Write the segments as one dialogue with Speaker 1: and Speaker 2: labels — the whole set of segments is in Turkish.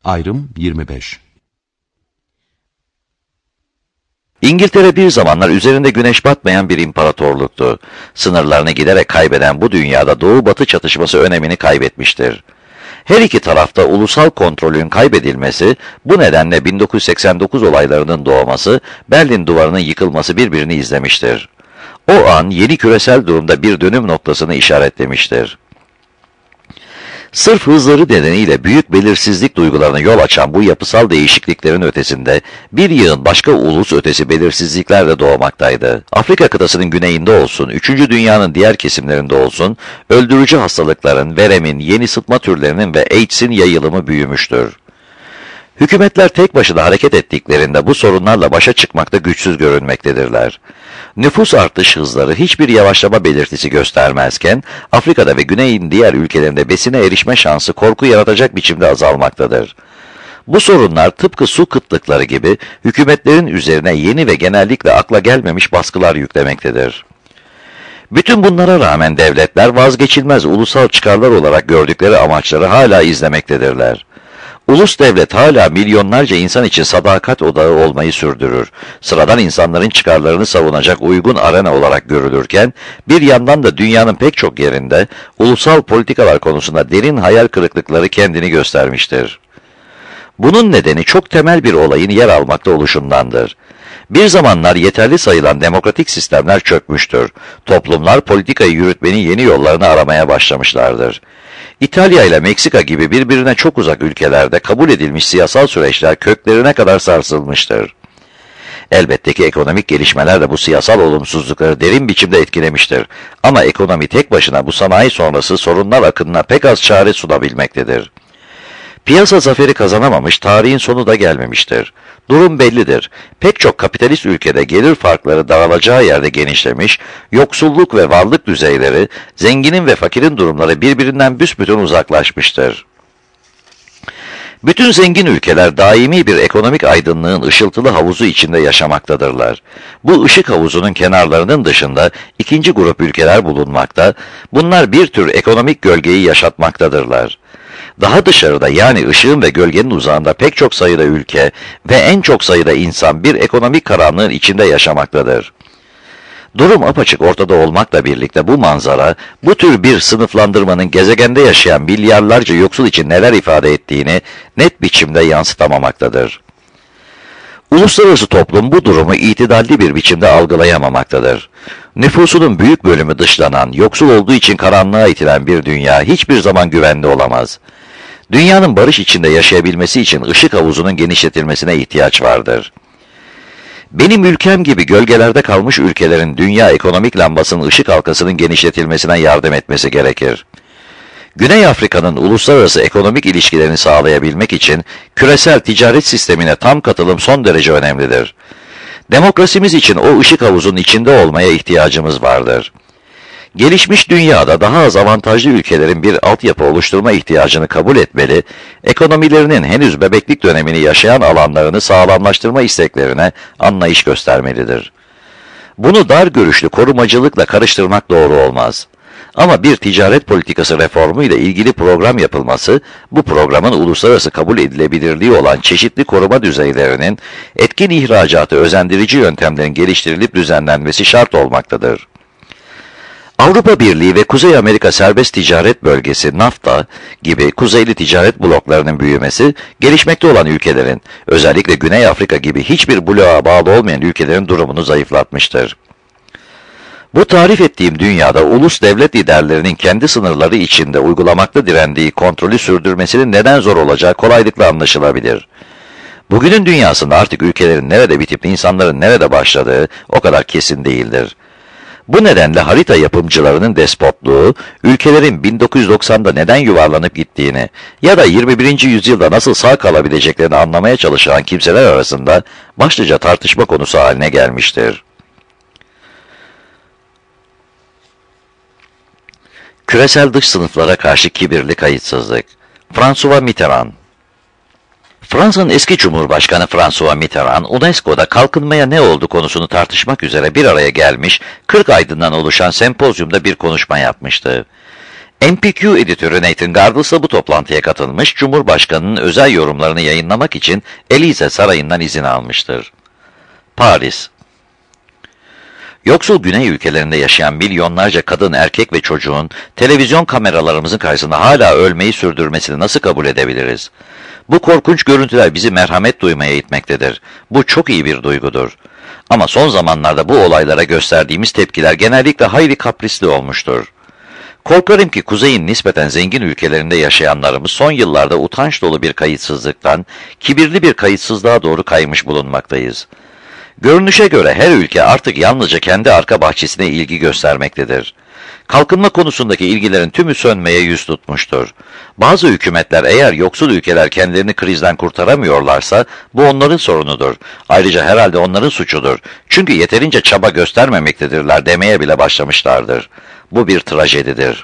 Speaker 1: Ayrım 25.
Speaker 2: İngiltere bir zamanlar üzerinde güneş batmayan bir imparatorluktu. Sınırlarını giderek kaybeden bu dünyada doğu-batı çatışması önemini kaybetmiştir. Her iki tarafta ulusal kontrolün kaybedilmesi, bu nedenle 1989 olaylarının doğması, Berlin Duvarı'nın yıkılması birbirini izlemiştir. O an yeni küresel durumda bir dönüm noktasını işaretlemiştir. Sırf hızları nedeniyle büyük belirsizlik duygularına yol açan bu yapısal değişikliklerin ötesinde bir yığın başka ulus ötesi belirsizlikler de doğmaktaydı. Afrika kıtasının güneyinde olsun, 3. dünyanın diğer kesimlerinde olsun, öldürücü hastalıkların, veremin, yeni sıtma türlerinin ve AIDS'in yayılımı büyümüştür. Hükümetler tek başına hareket ettiklerinde bu sorunlarla başa çıkmakta güçsüz görünmektedirler. Nüfus artış hızları hiçbir yavaşlama belirtisi göstermezken, Afrika'da ve Güney'in diğer ülkelerinde besine erişme şansı korku yaratacak biçimde azalmaktadır. Bu sorunlar tıpkı su kıtlıkları gibi hükümetlerin üzerine yeni ve genellikle akla gelmemiş baskılar yüklemektedir. Bütün bunlara rağmen devletler vazgeçilmez ulusal çıkarlar olarak gördükleri amaçları hala izlemektedirler. Ulus devlet hala milyonlarca insan için sadakat odağı olmayı sürdürür. Sıradan insanların çıkarlarını savunacak uygun arena olarak görülürken, bir yandan da dünyanın pek çok yerinde ulusal politikalar konusunda derin hayal kırıklıkları kendini göstermiştir. Bunun nedeni çok temel bir olayın yer almakta oluşundandır. Bir zamanlar yeterli sayılan demokratik sistemler çökmüştür. Toplumlar politikayı yürütmenin yeni yollarını aramaya başlamışlardır. İtalya ile Meksika gibi birbirine çok uzak ülkelerde kabul edilmiş siyasal süreçler köklerine kadar sarsılmıştır. Elbette ki ekonomik gelişmeler de bu siyasal olumsuzlukları derin biçimde etkilemiştir. Ama ekonomi tek başına bu sanayi sonrası sorunlar akınına pek az çare sunabilmektedir. Piyasa zaferi kazanamamış, tarihin sonu da gelmemiştir. Durum bellidir. Pek çok kapitalist ülkede gelir farkları daralacağı yerde genişlemiş, yoksulluk ve varlık düzeyleri, zenginin ve fakirin durumları birbirinden büsbütün uzaklaşmıştır. Bütün zengin ülkeler daimi bir ekonomik aydınlığın ışıltılı havuzu içinde yaşamaktadırlar. Bu ışık havuzunun kenarlarının dışında ikinci grup ülkeler bulunmakta, bunlar bir tür ekonomik gölgeyi yaşatmaktadırlar. Daha dışarıda yani ışığın ve gölgenin uzağında pek çok sayıda ülke ve en çok sayıda insan bir ekonomik karanlığın içinde yaşamaktadır. Durum apaçık ortada olmakla birlikte bu manzara, bu tür bir sınıflandırmanın gezegende yaşayan milyarlarca yoksul için neler ifade ettiğini net biçimde yansıtamamaktadır. Uluslararası toplum bu durumu itidalli bir biçimde algılayamamaktadır. Nüfusunun büyük bölümü dışlanan, yoksul olduğu için karanlığa itilen bir dünya hiçbir zaman güvenli olamaz. Dünyanın barış içinde yaşayabilmesi için ışık havuzunun genişletilmesine ihtiyaç vardır. Benim ülkem gibi gölgelerde kalmış ülkelerin dünya ekonomik lambasının ışık halkasının genişletilmesine yardım etmesi gerekir. Güney Afrika'nın uluslararası ekonomik ilişkilerini sağlayabilmek için küresel ticaret sistemine tam katılım son derece önemlidir. Demokrasimiz için o ışık havuzunun içinde olmaya ihtiyacımız vardır. Gelişmiş dünyada daha az avantajlı ülkelerin bir altyapı oluşturma ihtiyacını kabul etmeli, ekonomilerinin henüz bebeklik dönemini yaşayan alanlarını sağlamlaştırma isteklerine anlayış göstermelidir. Bunu dar görüşlü korumacılıkla karıştırmak doğru olmaz. Ama bir ticaret politikası reformu ile ilgili program yapılması, bu programın uluslararası kabul edilebilirliği olan çeşitli koruma düzeylerinin, etkin ihracatı özendirici yöntemlerin geliştirilip düzenlenmesi şart olmaktadır. Avrupa Birliği ve Kuzey Amerika Serbest Ticaret Bölgesi NAFTA gibi kuzeyli ticaret bloklarının büyümesi, gelişmekte olan ülkelerin, özellikle Güney Afrika gibi hiçbir bloğa bağlı olmayan ülkelerin durumunu zayıflatmıştır. Bu tarif ettiğim dünyada ulus devlet liderlerinin kendi sınırları içinde uygulamakta direndiği kontrolü sürdürmesinin neden zor olacağı kolaylıkla anlaşılabilir. Bugünün dünyasında artık ülkelerin nerede bitip insanların nerede başladığı o kadar kesin değildir. Bu nedenle harita yapımcılarının despotluğu, ülkelerin 1990'da neden yuvarlanıp gittiğini ya da 21. yüzyılda nasıl sağ kalabileceklerini anlamaya çalışan kimseler arasında başlıca tartışma konusu haline gelmiştir. Küresel dış sınıflara karşı kibirli kayıtsızlık. François Mitterrand. Fransa'nın eski Cumhurbaşkanı François Mitterrand, UNESCO'da kalkınmaya ne oldu konusunu tartışmak üzere bir araya gelmiş, 40 aydından oluşan sempozyumda bir konuşma yapmıştı. MPQ editörü Nathan Gardles da bu toplantıya katılmış, Cumhurbaşkanı'nın özel yorumlarını yayınlamak için Elize Sarayı'ndan izin almıştır. Paris. Yoksul güney ülkelerinde yaşayan milyonlarca kadın, erkek ve çocuğun televizyon kameralarımızın karşısında hala ölmeyi sürdürmesini nasıl kabul edebiliriz? Bu korkunç görüntüler bizi merhamet duymaya itmektedir. Bu çok iyi bir duygudur. Ama son zamanlarda bu olaylara gösterdiğimiz tepkiler genellikle hayli kaprisli olmuştur. Korkarım ki kuzeyin nispeten zengin ülkelerinde yaşayanlarımız son yıllarda utanç dolu bir kayıtsızlıktan, kibirli bir kayıtsızlığa doğru kaymış bulunmaktayız. Görünüşe göre her ülke artık yalnızca kendi arka bahçesine ilgi göstermektedir. Kalkınma konusundaki ilgilerin tümü sönmeye yüz tutmuştur. Bazı hükümetler eğer yoksul ülkeler kendilerini krizden kurtaramıyorlarsa bu onların sorunudur. Ayrıca herhalde onların suçudur. Çünkü yeterince çaba göstermemektedirler demeye bile başlamışlardır. Bu bir trajedidir.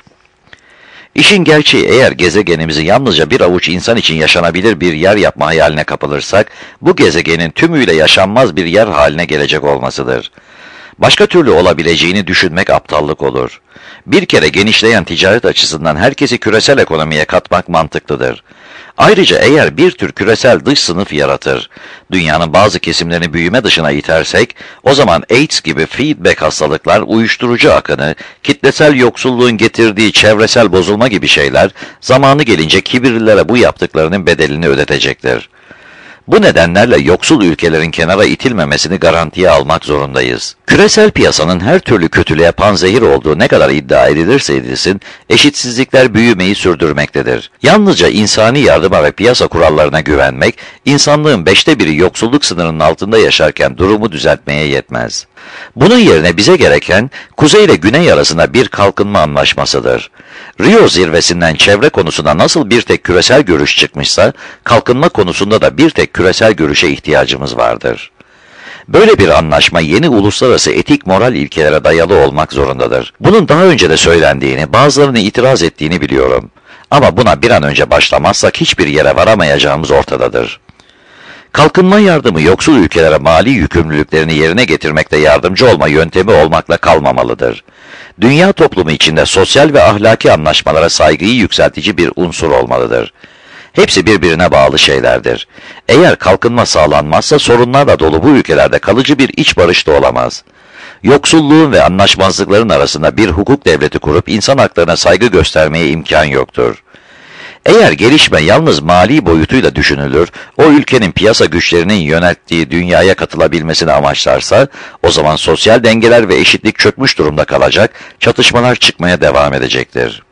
Speaker 2: İşin gerçeği eğer gezegenimizi yalnızca bir avuç insan için yaşanabilir bir yer yapma hayaline kapılırsak, bu gezegenin tümüyle yaşanmaz bir yer haline gelecek olmasıdır. Başka türlü olabileceğini düşünmek aptallık olur. Bir kere genişleyen ticaret açısından herkesi küresel ekonomiye katmak mantıklıdır. Ayrıca eğer bir tür küresel dış sınıf yaratır, dünyanın bazı kesimlerini büyüme dışına itersek, o zaman AIDS gibi feedback hastalıklar, uyuşturucu akını, kitlesel yoksulluğun getirdiği çevresel bozulma gibi şeyler, zamanı gelince kibirlilere bu yaptıklarının bedelini ödetecektir. Bu nedenlerle yoksul ülkelerin kenara itilmemesini garantiye almak zorundayız. Küresel piyasanın her türlü kötülüğe panzehir olduğu ne kadar iddia edilirse edilsin, eşitsizlikler büyümeyi sürdürmektedir. Yalnızca insani yardıma ve piyasa kurallarına güvenmek, insanlığın 1/5'i yoksulluk sınırının altında yaşarken durumu düzeltmeye yetmez. Bunun yerine bize gereken, kuzey ile güney arasında bir kalkınma anlaşmasıdır. Rio zirvesinden çevre konusunda nasıl bir tek küresel görüş çıkmışsa, kalkınma konusunda da bir tek küresel görüşe ihtiyacımız vardır. Böyle bir anlaşma yeni uluslararası etik moral ilkelere dayalı olmak zorundadır. Bunun daha önce de söylendiğini, bazılarının itiraz ettiğini biliyorum. Ama buna bir an önce başlamazsak hiçbir yere varamayacağımız ortadadır. Kalkınma yardımı yoksul ülkelere mali yükümlülüklerini yerine getirmekte yardımcı olma yöntemi olmakla kalmamalıdır. Dünya toplumu içinde sosyal ve ahlaki anlaşmalara saygıyı yükseltici bir unsur olmalıdır. Hepsi birbirine bağlı şeylerdir. Eğer kalkınma sağlanmazsa sorunlarla dolu bu ülkelerde kalıcı bir iç barış da olamaz. Yoksulluğun ve anlaşmazlıkların arasında bir hukuk devleti kurup insan haklarına saygı göstermeye imkan yoktur. Eğer gelişme yalnız mali boyutuyla düşünülür, o ülkenin piyasa güçlerinin yönelttiği dünyaya katılabilmesini amaçlarsa, o zaman sosyal dengeler ve eşitlik çökmüş durumda kalacak, çatışmalar çıkmaya devam edecektir.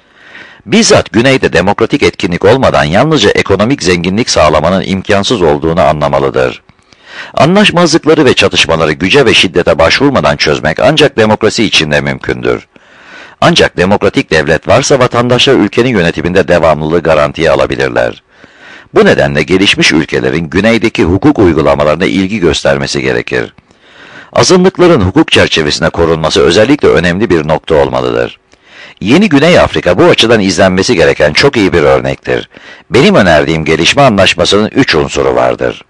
Speaker 2: Bizzat güneyde demokratik etkinlik olmadan yalnızca ekonomik zenginlik sağlamanın imkansız olduğunu anlamalıdır. Anlaşmazlıkları ve çatışmaları güce ve şiddete başvurmadan çözmek ancak demokrasi içinde mümkündür. Ancak demokratik devlet varsa vatandaşlar ülkenin yönetiminde devamlılığı garantiye alabilirler. Bu nedenle gelişmiş ülkelerin güneydeki hukuk uygulamalarına ilgi göstermesi gerekir. Azınlıkların hukuk çerçevesine korunması özellikle önemli bir nokta olmalıdır. Yeni Güney Afrika bu açıdan izlenmesi gereken çok iyi bir örnektir. Benim önerdiğim gelişme anlaşmasının 3 unsuru vardır.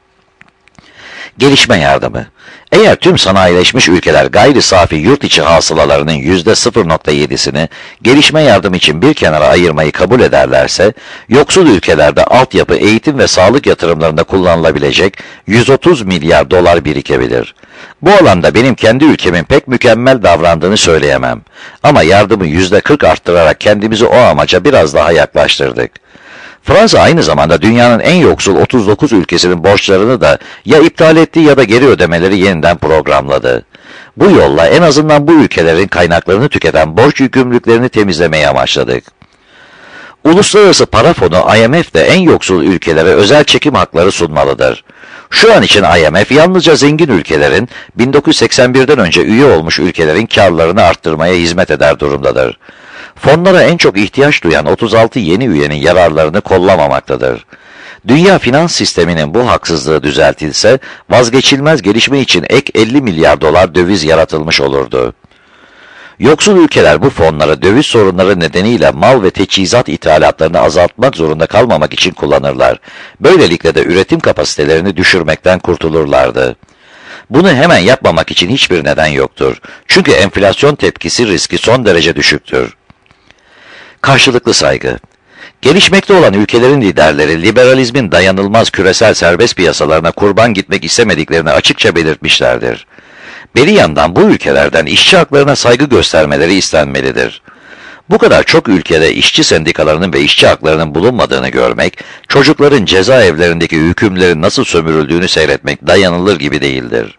Speaker 2: Gelişme yardımı. Eğer tüm sanayileşmiş ülkeler gayri safi yurt içi hasılalarının %0,7'sini gelişme yardım için bir kenara ayırmayı kabul ederlerse, yoksul ülkelerde altyapı, eğitim ve sağlık yatırımlarında kullanılabilecek 130 milyar dolar birikebilir. Bu alanda benim kendi ülkemin pek mükemmel davrandığını söyleyemem. Ama yardımı %40 arttırarak kendimizi o amaca biraz daha yaklaştırdık. Fransa aynı zamanda dünyanın en yoksul 39 ülkesinin borçlarını da ya iptal etti ya da geri ödemeleri yeniden programladı. Bu yolla en azından bu ülkelerin kaynaklarını tüketen borç yükümlülüklerini temizlemeyi amaçladık. Uluslararası Para Fonu IMF de en yoksul ülkelere özel çekim hakları sunmalıdır. Şu an için IMF yalnızca zengin ülkelerin 1981'den önce üye olmuş ülkelerin karlarını arttırmaya hizmet eder durumdadır. Fonlara en çok ihtiyaç duyan 36 yeni üyenin yararlarını kollamamaktadır. Dünya finans sisteminin bu haksızlığı düzeltilse, vazgeçilmez gelişme için ek 50 milyar dolar döviz yaratılmış olurdu. Yoksul ülkeler bu fonları döviz sorunları nedeniyle mal ve teçhizat ithalatlarını azaltmak zorunda kalmamak için kullanırlar. Böylelikle de üretim kapasitelerini düşürmekten kurtulurlardı. Bunu hemen yapmamak için hiçbir neden yoktur. Çünkü enflasyon tepkisi riski son derece düşüktür. Karşılıklı saygı. Gelişmekte olan ülkelerin liderleri liberalizmin dayanılmaz küresel serbest piyasalarına kurban gitmek istemediklerini açıkça belirtmişlerdir. Beri yandan bu ülkelerden işçi haklarına saygı göstermeleri istenmelidir. Bu kadar çok ülkede işçi sendikalarının ve işçi haklarının bulunmadığını görmek, çocukların cezaevlerindeki hükümlerin nasıl sömürüldüğünü seyretmek dayanılır gibi değildir.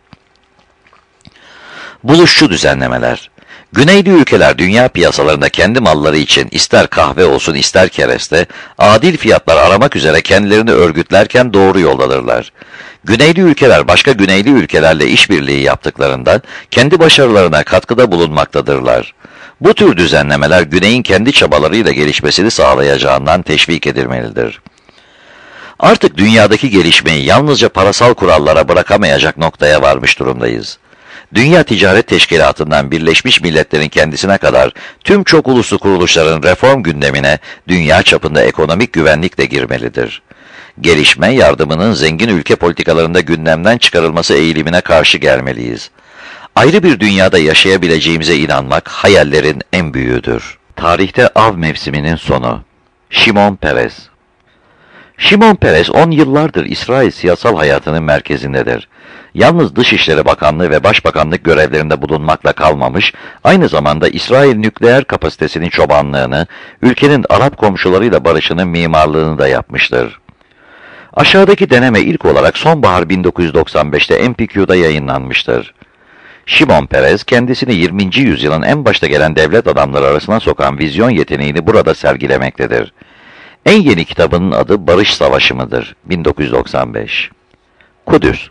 Speaker 2: Buluşçu düzenlemeler. Güneyli ülkeler dünya piyasalarında kendi malları için ister kahve olsun ister kereste, adil fiyatlar aramak üzere kendilerini örgütlerken doğru yoldadırlar. Güneyli ülkeler başka güneyli ülkelerle işbirliği yaptıklarında kendi başarılarına katkıda bulunmaktadırlar. Bu tür düzenlemeler Güney'in kendi çabalarıyla gelişmesini sağlayacağından teşvik edilmelidir. Artık dünyadaki gelişmeyi yalnızca parasal kurallara bırakamayacak noktaya varmış durumdayız. Dünya Ticaret Teşkilatı'ndan Birleşmiş Milletler'in kendisine kadar tüm çok uluslu kuruluşların reform gündemine dünya çapında ekonomik güvenlik de girmelidir. Gelişme yardımının zengin ülke politikalarında gündemden çıkarılması eğilimine karşı gelmeliyiz. Ayrı bir dünyada yaşayabileceğimize inanmak hayallerin en büyüğüdür. Tarihte av mevsiminin sonu. Şimon Peres. Şimon Peres 10 yıllardır İsrail siyasal hayatının merkezindedir. Yalnız Dışişleri Bakanlığı ve Başbakanlık görevlerinde bulunmakla kalmamış, aynı zamanda İsrail nükleer kapasitesinin çobanlığını, ülkenin Arap komşularıyla barışının mimarlığını da yapmıştır. Aşağıdaki deneme ilk olarak sonbahar 1995'te MPQ'da yayınlanmıştır. Şimon Peres kendisini 20. yüzyılın en başta gelen devlet adamları arasına sokan vizyon yeteneğini burada sergilemektedir. En yeni kitabının adı Barış Savaşı mıdır? 1995. Kudüs.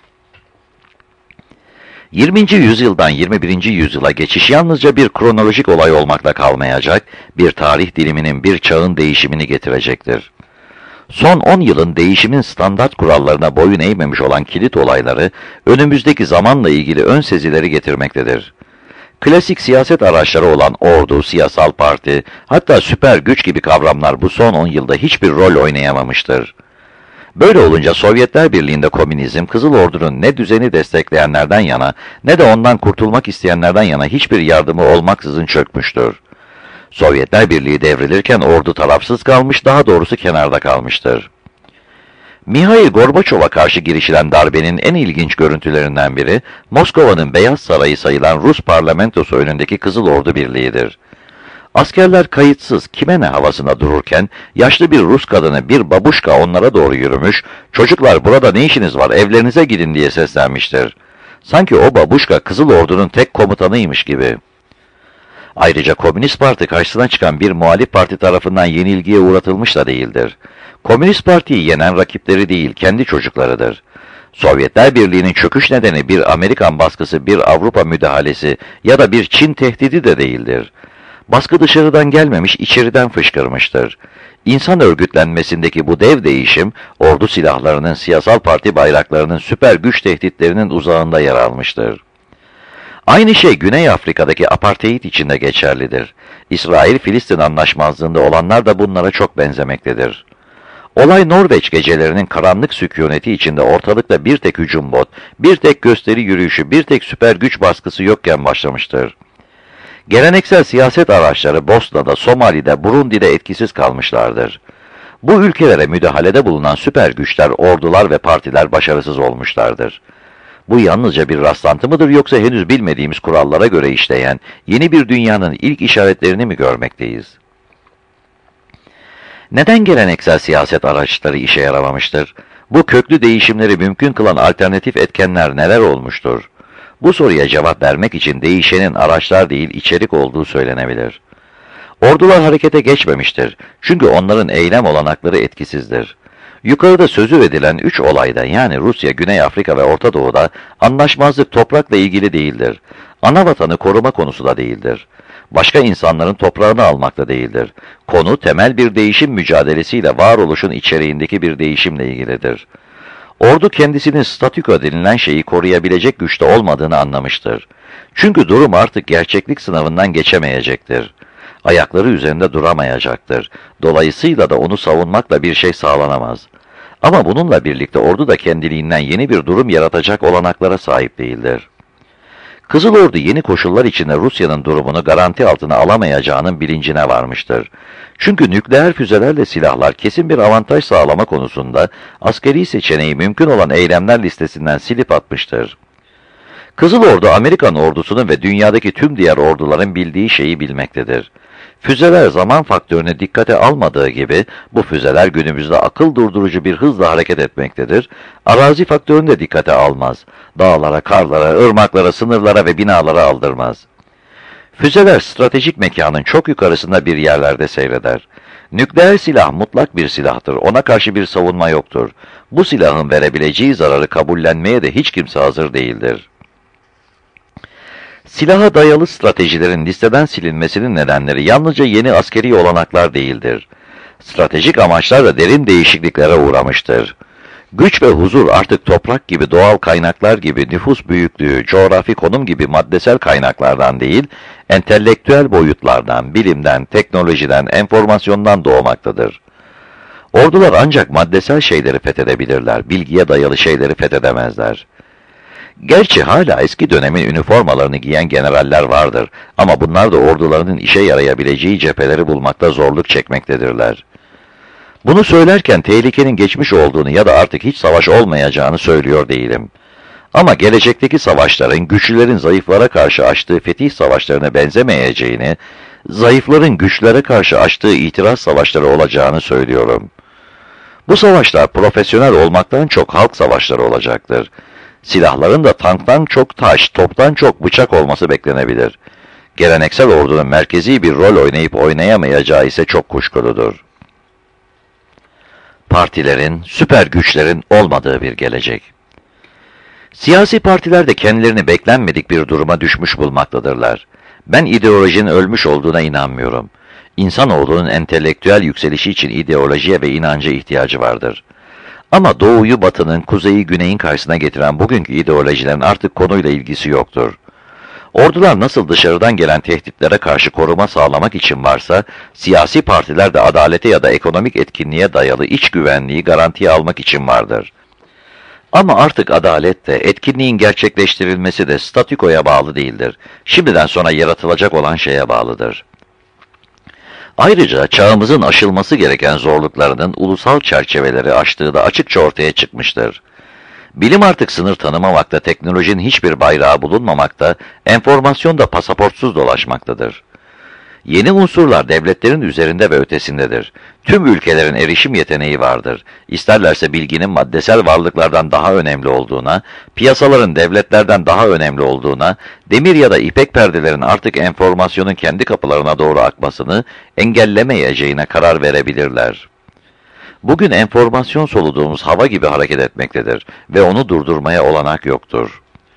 Speaker 2: 20. yüzyıldan 21. yüzyıla geçiş yalnızca bir kronolojik olay olmakla kalmayacak, bir tarih diliminin bir çağın değişimini getirecektir. Son 10 yılın değişimin standart kurallarına boyun eğmemiş olan kilit olayları, önümüzdeki zamanla ilgili ön sezileri getirmektedir. Klasik siyaset araçları olan ordu, siyasal parti, hatta süper güç gibi kavramlar bu son 10 yılda hiçbir rol oynayamamıştır. Böyle olunca Sovyetler Birliği'nde komünizm, Kızıl Ordu'nun ne düzeni destekleyenlerden yana ne de ondan kurtulmak isteyenlerden yana hiçbir yardımı olmaksızın çökmüştür. Sovyetler Birliği devrilirken ordu tarafsız kalmış, daha doğrusu kenarda kalmıştır. Mihail Gorbaçov'a karşı girişilen darbenin en ilginç görüntülerinden biri, Moskova'nın Beyaz Sarayı sayılan Rus parlamentosu önündeki Kızıl Ordu Birliği'dir. Askerler kayıtsız kime ne havasında dururken, yaşlı bir Rus kadını bir babuşka onlara doğru yürümüş, "Çocuklar burada ne işiniz var, evlerinize gidin" diye seslenmiştir. Sanki o babuşka Kızıl Ordu'nun tek komutanıymış gibi. Ayrıca Komünist Parti karşısına çıkan bir muhalif parti tarafından yenilgiye uğratılmış da değildir. Komünist Parti'yi yenen rakipleri değil, kendi çocuklarıdır. Sovyetler Birliği'nin çöküş nedeni bir Amerikan baskısı, bir Avrupa müdahalesi ya da bir Çin tehdidi de değildir. Baskı dışarıdan gelmemiş, içeriden fışkırmıştır. İnsan örgütlenmesindeki bu dev değişim, ordu silahlarının, siyasal parti bayraklarının, süper güç tehditlerinin uzağında yer almıştır. Aynı şey Güney Afrika'daki apartheid için de geçerlidir. İsrail-Filistin anlaşmazlığında olanlar da bunlara çok benzemektedir. Olay Norveç gecelerinin karanlık sükuneti içinde ortalıkta bir tek hücum bot, bir tek gösteri yürüyüşü, bir tek süper güç baskısı yokken başlamıştır. Geleneksel siyaset araçları Bosna'da, Somali'de, Burundi'de etkisiz kalmışlardır. Bu ülkelere müdahalede bulunan süper güçler, ordular ve partiler başarısız olmuşlardır. Bu yalnızca bir rastlantı mıdır yoksa henüz bilmediğimiz kurallara göre işleyen yeni bir dünyanın ilk işaretlerini mi görmekteyiz? Neden geleneksel siyaset araçları işe yaramamıştır? Bu köklü değişimleri mümkün kılan alternatif etkenler neler olmuştur? Bu soruya cevap vermek için değişenin araçlar değil içerik olduğu söylenebilir. Ordular harekete geçmemiştir çünkü onların eylem olanakları etkisizdir. Yukarıda sözü edilen 3 olayda yani Rusya, Güney Afrika ve Orta Doğu'da anlaşmazlık toprakla ilgili değildir. Anavatanı koruma konusu da değildir. Başka insanların toprağını almak da değildir. Konu temel bir değişim mücadelesiyle varoluşun içeriğindeki bir değişimle ilgilidir. Ordu kendisinin statüko denilen şeyi koruyabilecek güçte olmadığını anlamıştır. Çünkü durum artık gerçeklik sınavından geçemeyecektir. Ayakları üzerinde duramayacaktır. Dolayısıyla da onu savunmakla bir şey sağlanamaz. Ama bununla birlikte ordu da kendiliğinden yeni bir durum yaratacak olanaklara sahip değildir. Kızıl Ordu yeni koşullar içinde Rusya'nın durumunu garanti altına alamayacağının bilincine varmıştır. Çünkü nükleer füzelerle silahlar kesin bir avantaj sağlama konusunda askeri seçeneği mümkün olan eylemler listesinden silip atmıştır. Kızıl Ordu Amerikan ordusunun ve dünyadaki tüm diğer orduların bildiği şeyi bilmektedir. Füzeler zaman faktörünü dikkate almadığı gibi bu füzeler günümüzde akıl durdurucu bir hızla hareket etmektedir. Arazi faktörünü de dikkate almaz. Dağlara, karlara, ırmaklara, sınırlara ve binalara aldırmaz. Füzeler stratejik mekanın çok yukarısında bir yerlerde seyreder. Nükleer silah mutlak bir silahtır. Ona karşı bir savunma yoktur. Bu silahın verebileceği zararı kabullenmeye de hiç kimse hazır değildir. Silaha dayalı stratejilerin listeden silinmesinin nedenleri yalnızca yeni askeri olanaklar değildir. Stratejik amaçlar da derin değişikliklere uğramıştır. Güç ve huzur artık toprak gibi, doğal kaynaklar gibi, nüfus büyüklüğü, coğrafi konum gibi maddesel kaynaklardan değil, entelektüel boyutlardan, bilimden, teknolojiden, enformasyondan doğmaktadır. Ordular ancak maddesel şeyleri fethedebilirler, bilgiye dayalı şeyleri fethedemezler. Gerçi hala eski dönemin üniformalarını giyen generaller vardır ama bunlar da ordularının işe yarayabileceği cepheleri bulmakta zorluk çekmektedirler. Bunu söylerken tehlikenin geçmiş olduğunu ya da artık hiç savaş olmayacağını söylüyor değilim. Ama gelecekteki savaşların güçlülerin zayıflara karşı açtığı fetih savaşlarına benzemeyeceğini, zayıfların güçlere karşı açtığı itiraz savaşları olacağını söylüyorum. Bu savaşlar profesyonel olmaktan çok halk savaşları olacaktır. Silahların da tanktan çok taş, toptan çok bıçak olması beklenebilir. Geleneksel ordunun merkezi bir rol oynayıp oynayamayacağı ise çok kuşkuludur. Partilerin, süper güçlerin olmadığı bir gelecek. Siyasi partiler de kendilerini beklenmedik bir duruma düşmüş bulmaktadırlar. Ben ideolojinin ölmüş olduğuna inanmıyorum. İnsanoğlunun entelektüel yükselişi için ideolojiye ve inanca ihtiyacı vardır. Ama doğuyu batının, kuzeyi güneyin karşısına getiren bugünkü ideolojilerin artık konuyla ilgisi yoktur. Ordular nasıl dışarıdan gelen tehditlere karşı koruma sağlamak için varsa, siyasi partiler de adalete ya da ekonomik etkinliğe dayalı iç güvenliği garantiye almak için vardır. Ama artık adalet de, etkinliğin gerçekleştirilmesi de statükoya bağlı değildir. Şimdiden sonra yaratılacak olan şeye bağlıdır. Ayrıca çağımızın aşılması gereken zorluklarının ulusal çerçeveleri aştığı da açıkça ortaya çıkmıştır. Bilim artık sınır tanımamakta, teknolojinin hiçbir bayrağı bulunmamakta, enformasyon da pasaportsuz dolaşmaktadır. Yeni unsurlar devletlerin üzerinde ve ötesindedir. Tüm ülkelerin erişim yeteneği vardır. İsterlerse bilginin maddesel varlıklardan daha önemli olduğuna, piyasaların devletlerden daha önemli olduğuna, demir ya da ipek perdelerin artık enformasyonun kendi kapılarına doğru akmasını engellemeyeceğine karar verebilirler. Bugün enformasyon soluduğumuz hava gibi hareket etmektedir ve onu durdurmaya olanak yoktur.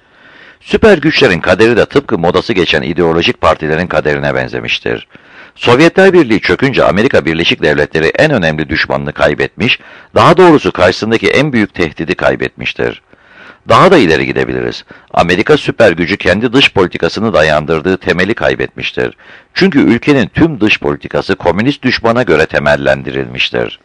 Speaker 2: Süper güçlerin kaderi de tıpkı modası geçen ideolojik partilerin kaderine benzemiştir. Sovyetler Birliği çökünce Amerika Birleşik Devletleri en önemli düşmanını kaybetmiş, daha doğrusu karşısındaki en büyük tehdidi kaybetmiştir. Daha da ileri gidebiliriz. Amerika süper gücü kendi dış politikasını dayandırdığı temeli kaybetmiştir. Çünkü ülkenin tüm dış politikası komünist düşmana göre temellendirilmiştir.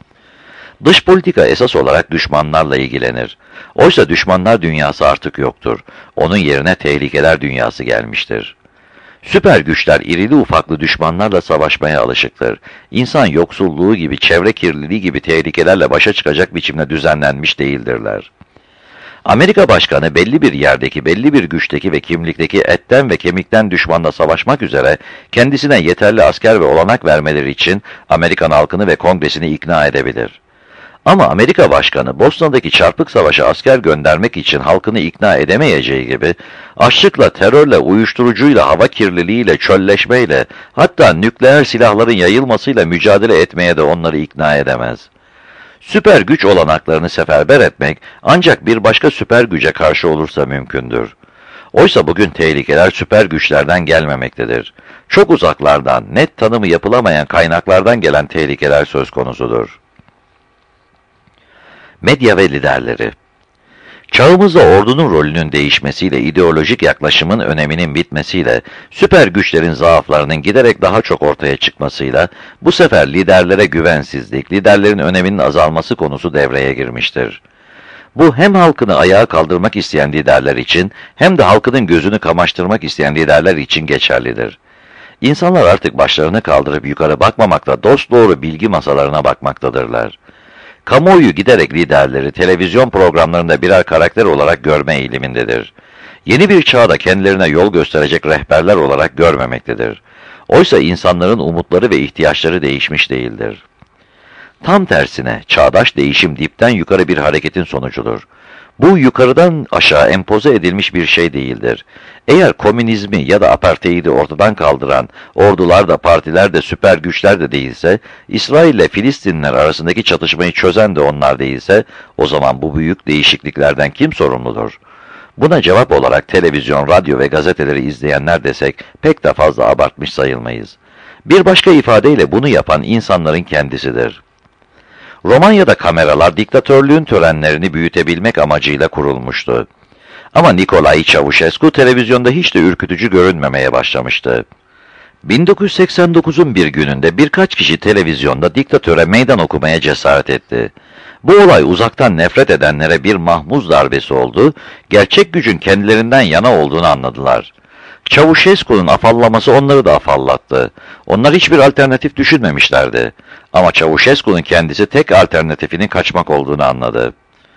Speaker 2: Dış politika esas olarak düşmanlarla ilgilenir. Oysa düşmanlar dünyası artık yoktur. Onun yerine tehlikeler dünyası gelmiştir. Süper güçler irili ufaklı düşmanlarla savaşmaya alışıktır. İnsan yoksulluğu gibi, çevre kirliliği gibi tehlikelerle başa çıkacak biçimde düzenlenmiş değildirler. Amerika Başkanı belli bir yerdeki, belli bir güçteki ve kimlikteki etten ve kemikten düşmanla savaşmak üzere kendisine yeterli asker ve olanak vermeleri için Amerikan halkını ve kongresini ikna edebilir. Ama Amerika Başkanı Bosna'daki çarpık savaşa asker göndermek için halkını ikna edemeyeceği gibi, açlıkla, terörle, uyuşturucuyla, hava kirliliğiyle, çölleşmeyle, hatta nükleer silahların yayılmasıyla mücadele etmeye de onları ikna edemez. Süper güç olanaklarını seferber etmek ancak bir başka süper güce karşı olursa mümkündür. Oysa bugün tehlikeler süper güçlerden gelmemektedir. Çok uzaklardan, net tanımı yapılamayan kaynaklardan gelen tehlikeler söz konusudur. Medya ve liderleri. Çağımızda ordunun rolünün değişmesiyle, ideolojik yaklaşımın öneminin bitmesiyle, süper güçlerin zaaflarının giderek daha çok ortaya çıkmasıyla, bu sefer liderlere güvensizlik, liderlerin öneminin azalması konusu devreye girmiştir. Bu hem halkını ayağa kaldırmak isteyen liderler için hem de halkının gözünü kamaştırmak isteyen liderler için geçerlidir. İnsanlar artık başlarını kaldırıp yukarı bakmamakla dosdoğru bilgi masalarına bakmaktadırlar. Kamuoyu giderek liderleri televizyon programlarında birer karakter olarak görme eğilimindedir. Yeni bir çağda kendilerine yol gösterecek rehberler olarak görmemektedir. Oysa insanların umutları ve ihtiyaçları değişmiş değildir. Tam tersine çağdaş değişim dipten yukarı bir hareketin sonucudur. Bu yukarıdan aşağı empoze edilmiş bir şey değildir. Eğer komünizmi ya da apartheidi ortadan kaldıran ordular da partiler de süper güçler de değilse, İsrail ile Filistinliler arasındaki çatışmayı çözen de onlar değilse, o zaman bu büyük değişikliklerden kim sorumludur? Buna cevap olarak televizyon, radyo ve gazeteleri izleyenler desek pek de fazla abartmış sayılmayız. Bir başka ifadeyle bunu yapan insanların kendisidir. Romanya'da kameralar diktatörlüğün törenlerini büyütebilmek amacıyla kurulmuştu. Ama Nicolae Ceausescu televizyonda hiç de ürkütücü görünmemeye başlamıştı. 1989'un bir gününde birkaç kişi televizyonda diktatöre meydan okumaya cesaret etti. Bu olay uzaktan nefret edenlere bir mahmuz darbesi oldu, gerçek gücün kendilerinden yana olduğunu anladılar. Ceausescu'nun afallaması onları da afallattı. Onlar hiçbir alternatif düşünmemişlerdi. Ama Ceausescu'nun kendisi tek alternatifinin kaçmak olduğunu anladı.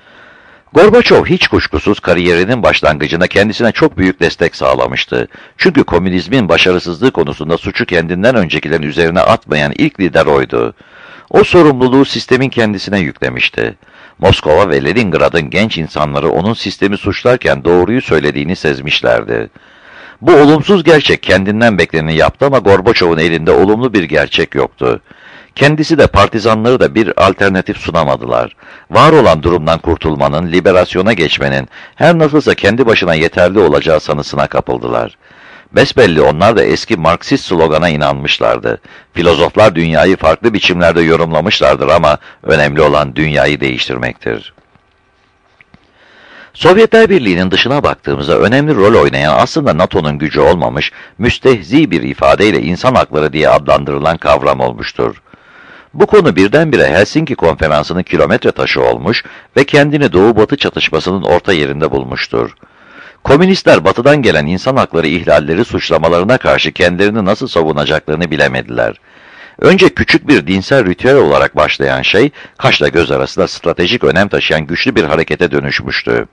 Speaker 2: Gorbaçov hiç kuşkusuz kariyerinin başlangıcında kendisine çok büyük destek sağlamıştı. Çünkü komünizmin başarısızlığı konusunda suçu kendinden öncekilerin üzerine atmayan ilk lider oydu. O sorumluluğu sistemin kendisine yüklemişti. Moskova ve Leningrad'ın genç insanları onun sistemi suçlarken doğruyu söylediğini sezmişlerdi. Bu olumsuz gerçek kendinden bekleneni yaptı ama Gorbaçov'un elinde olumlu bir gerçek yoktu. Kendisi de partizanları da bir alternatif sunamadılar. Var olan durumdan kurtulmanın, liberasyona geçmenin, her nasılsa kendi başına yeterli olacağı sanısına kapıldılar. Besbelli onlar da eski Marksist slogana inanmışlardı. Filozoflar dünyayı farklı biçimlerde yorumlamışlardır ama önemli olan dünyayı değiştirmektir. Sovyetler Birliği'nin dışına baktığımızda önemli rol oynayan aslında NATO'nun gücü olmamış, müstehzi bir ifadeyle insan hakları diye adlandırılan kavram olmuştur. Bu konu birdenbire Helsinki Konferansı'nın kilometre taşı olmuş ve kendini Doğu-Batı çatışmasının orta yerinde bulmuştur. Komünistler batıdan gelen insan hakları ihlalleri suçlamalarına karşı kendilerini nasıl savunacaklarını bilemediler. Önce küçük bir dinsel ritüel olarak başlayan şey, kaşla göz arasında stratejik önem taşıyan güçlü bir harekete dönüşmüştü.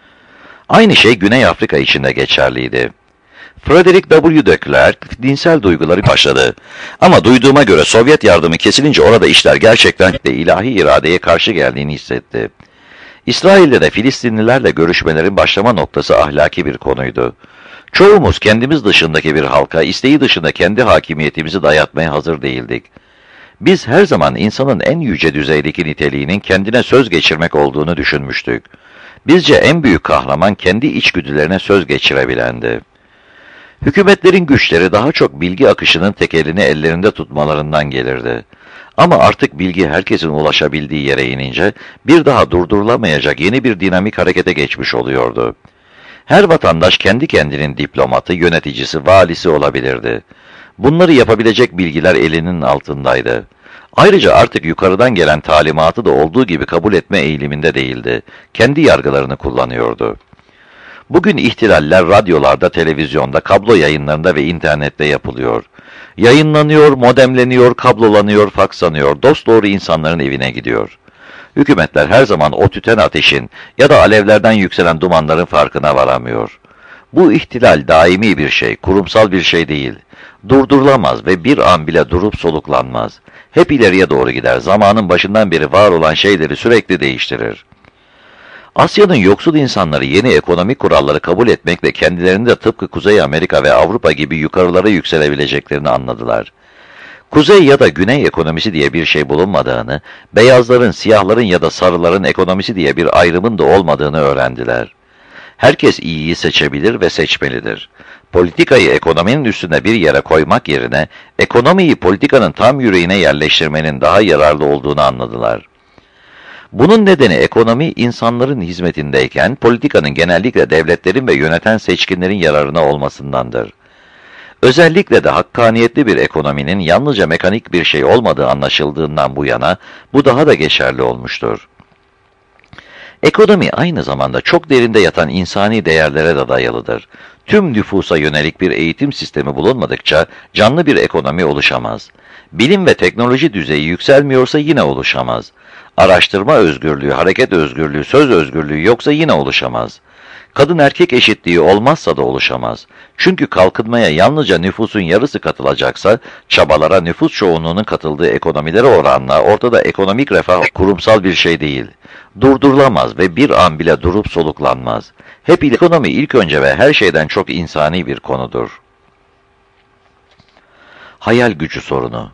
Speaker 2: Aynı şey Güney Afrika için de geçerliydi. Frederick W. de Klerk dinsel duyguları başladı. Ama duyduğuma göre Sovyet yardımı kesilince orada işler gerçekten de ilahi iradeye karşı geldiğini hissetti. İsrail'de de Filistinlilerle görüşmelerin başlama noktası ahlaki bir konuydu. Çoğumuz kendimiz dışındaki bir halka, isteği dışında kendi hakimiyetimizi dayatmaya hazır değildik. Biz her zaman insanın en yüce düzeydeki niteliğinin kendine söz geçirmek olduğunu düşünmüştük. Bizce en büyük kahraman kendi içgüdülerine söz geçirebilendi. Hükümetlerin güçleri daha çok bilgi akışının tekelini ellerinde tutmalarından gelirdi. Ama artık bilgi herkesin ulaşabildiği yere inince bir daha durdurulamayacak yeni bir dinamik harekete geçmiş oluyordu. Her vatandaş kendi kendinin diplomatı, yöneticisi, valisi olabilirdi. Bunları yapabilecek bilgiler elinin altındaydı. Ayrıca artık yukarıdan gelen talimatı da olduğu gibi kabul etme eğiliminde değildi. Kendi yargılarını kullanıyordu. Bugün ihtilaller radyolarda, televizyonda, kablo yayınlarında ve internette yapılıyor. Yayınlanıyor, modemleniyor, kablolanıyor, fakslanıyor, dosdoğru insanların evine gidiyor. Hükümetler her zaman o tüten ateşin ya da alevlerden yükselen dumanların farkına varamıyor. Bu ihtilal daimi bir şey, kurumsal bir şey değil. Durdurulamaz ve bir an bile durup soluklanmaz. Hep ileriye doğru gider, zamanın başından beri var olan şeyleri sürekli değiştirir. Asya'nın yoksul insanları yeni ekonomik kuralları kabul etmekle kendilerini de tıpkı Kuzey Amerika ve Avrupa gibi yukarılara yükselebileceklerini anladılar. Kuzey ya da Güney ekonomisi diye bir şey bulunmadığını, beyazların, siyahların ya da sarıların ekonomisi diye bir ayrımın da olmadığını öğrendiler. Herkes iyiyi seçebilir ve seçmelidir. Politikayı ekonominin üstüne bir yere koymak yerine, ekonomiyi politikanın tam yüreğine yerleştirmenin daha yararlı olduğunu anladılar. Bunun nedeni ekonomi insanların hizmetindeyken politikanın genellikle devletlerin ve yöneten seçkinlerin yararına olmasındandır. Özellikle de hakkaniyetli bir ekonominin yalnızca mekanik bir şey olmadığı anlaşıldığından bu yana bu daha da geçerli olmuştur. Ekonomi aynı zamanda çok derinde yatan insani değerlere de dayalıdır. Tüm nüfusa yönelik bir eğitim sistemi bulunmadıkça canlı bir ekonomi oluşamaz. Bilim ve teknoloji düzeyi yükselmiyorsa yine oluşamaz. Araştırma özgürlüğü, hareket özgürlüğü, söz özgürlüğü yoksa yine oluşamaz. Kadın erkek eşitliği olmazsa da oluşamaz. Çünkü kalkınmaya yalnızca nüfusun yarısı katılacaksa, çabalara nüfus çoğunluğunun katıldığı ekonomilere oranla ortada ekonomik refah kurumsal bir şey değil. Durdurulamaz ve bir an bile durup soluklanmaz. Hep ekonomi ilk önce ve her şeyden çok insani bir konudur. Hayal gücü sorunu.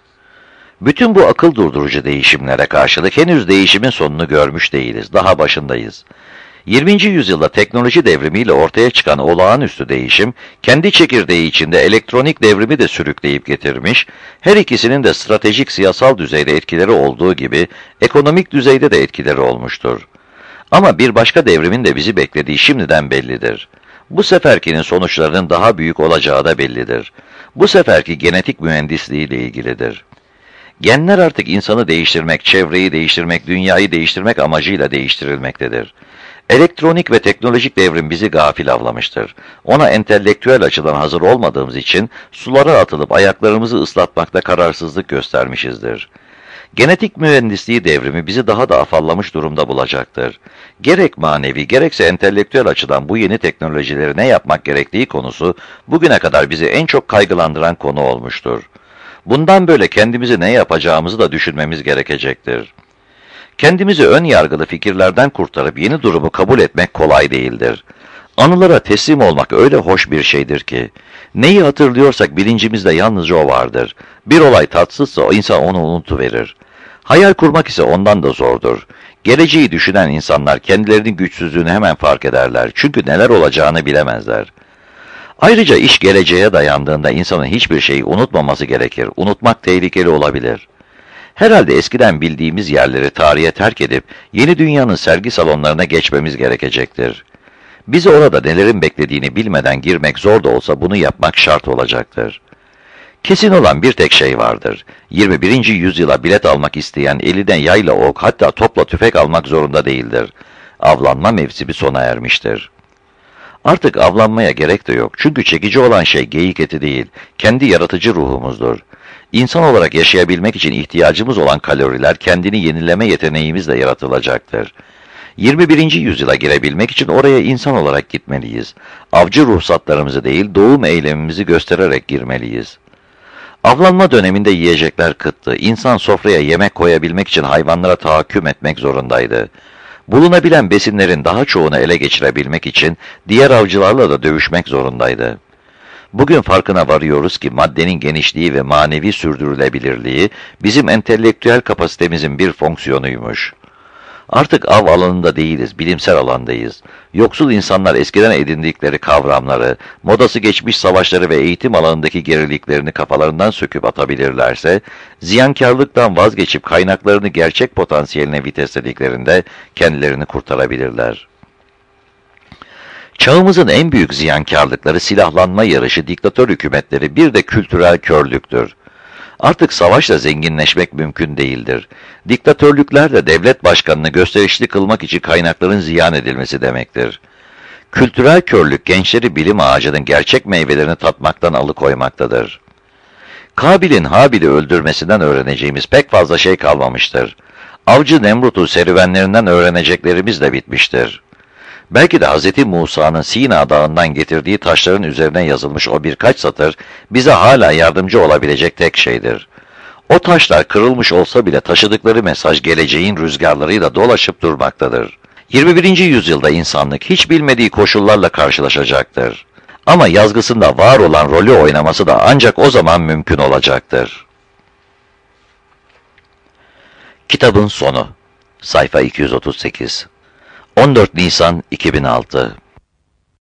Speaker 2: Bütün bu akıl durdurucu değişimlere karşılık henüz değişimin sonunu görmüş değiliz. Daha başındayız. 20. yüzyılda teknoloji devrimiyle ortaya çıkan olağanüstü değişim, kendi çekirdeği içinde elektronik devrimi de sürükleyip getirmiş, her ikisinin de stratejik siyasal düzeyde etkileri olduğu gibi, ekonomik düzeyde de etkileri olmuştur. Ama bir başka devrimin de bizi beklediği şimdiden bellidir. Bu seferkinin sonuçlarının daha büyük olacağı da bellidir. Bu seferki genetik mühendisliği ile ilgilidir. Genler artık insanı değiştirmek, çevreyi değiştirmek, dünyayı değiştirmek amacıyla değiştirilmektedir. Elektronik ve teknolojik devrim bizi gafil avlamıştır. Ona entelektüel açıdan hazır olmadığımız için sulara atılıp ayaklarımızı ıslatmakta kararsızlık göstermişizdir. Genetik mühendisliği devrimi bizi daha da afallamış durumda bulacaktır. Gerek manevi gerekse entelektüel açıdan bu yeni teknolojileri ne yapmak gerektiği konusu bugüne kadar bizi en çok kaygılandıran konu olmuştur. Bundan böyle kendimizi ne yapacağımızı da düşünmemiz gerekecektir. Kendimizi ön yargılı fikirlerden kurtarıp yeni durumu kabul etmek kolay değildir. Anılara teslim olmak öyle hoş bir şeydir ki, neyi hatırlıyorsak bilincimizde yalnızca o vardır. Bir olay tatsızsa o insan onu unutuverir. Hayal kurmak ise ondan da zordur. Geleceği düşünen insanlar kendilerinin güçsüzlüğünü hemen fark ederler. Çünkü neler olacağını bilemezler. Ayrıca iş geleceğe dayandığında insanın hiçbir şeyi unutmaması gerekir. Unutmak tehlikeli olabilir. Herhalde eskiden bildiğimiz yerleri tarihe terk edip yeni dünyanın sergi salonlarına geçmemiz gerekecektir. Bizi orada nelerin beklediğini bilmeden girmek zor da olsa bunu yapmak şart olacaktır. Kesin olan bir tek şey vardır. 21. yüzyıla bilet almak isteyen eline yayla ok hatta topla tüfek almak zorunda değildir. Avlanma mevsimi sona ermiştir. Artık avlanmaya gerek de yok. Çünkü çekici olan şey geyik eti değil, kendi yaratıcı ruhumuzdur. İnsan olarak yaşayabilmek için ihtiyacımız olan kaloriler kendini yenileme yeteneğimizle yaratılacaktır. 21. yüzyıla girebilmek için oraya insan olarak gitmeliyiz. Avcı ruhsatlarımızı değil, doğum eylemimizi göstererek girmeliyiz. Avlanma döneminde yiyecekler kıttı. İnsan sofraya yemek koyabilmek için hayvanlara tahakküm etmek zorundaydı. Bulunabilen besinlerin daha çoğunu ele geçirebilmek için diğer avcılarla da dövüşmek zorundaydı. Bugün farkına varıyoruz ki maddenin genişliği ve manevi sürdürülebilirliği bizim entelektüel kapasitemizin bir fonksiyonuymuş. Artık av alanında değiliz, bilimsel alandayız. Yoksul insanlar eskiden edindikleri kavramları, modası geçmiş savaşları ve eğitim alanındaki geriliklerini kafalarından söküp atabilirlerse, ziyankarlıktan vazgeçip kaynaklarını gerçek potansiyeline viteslediklerinde kendilerini kurtarabilirler. Çağımızın en büyük ziyankarlıkları silahlanma yarışı, diktatör hükümetleri, bir de kültürel körlüktür. Artık savaşla zenginleşmek mümkün değildir. Diktatörlükler de devlet başkanını gösterişli kılmak için kaynakların ziyan edilmesi demektir. Kültürel körlük gençleri bilim ağacının gerçek meyvelerini tatmaktan alıkoymaktadır. Kabil'in Habil'i öldürmesinden öğreneceğimiz pek fazla şey kalmamıştır. Avcı Nemrut'un serüvenlerinden öğreneceklerimiz de bitmiştir. Belki de Hz. Musa'nın Sina Dağı'ndan getirdiği taşların üzerine yazılmış o birkaç satır bize hala yardımcı olabilecek tek şeydir. O taşlar kırılmış olsa bile taşıdıkları mesaj geleceğin rüzgarlarıyla dolaşıp durmaktadır. 21. yüzyılda insanlık hiç bilmediği koşullarla karşılaşacaktır. Ama yazgısında var olan rolü oynaması da ancak o zaman mümkün olacaktır. Kitabın sonu. Sayfa 238. 14 Nisan 2006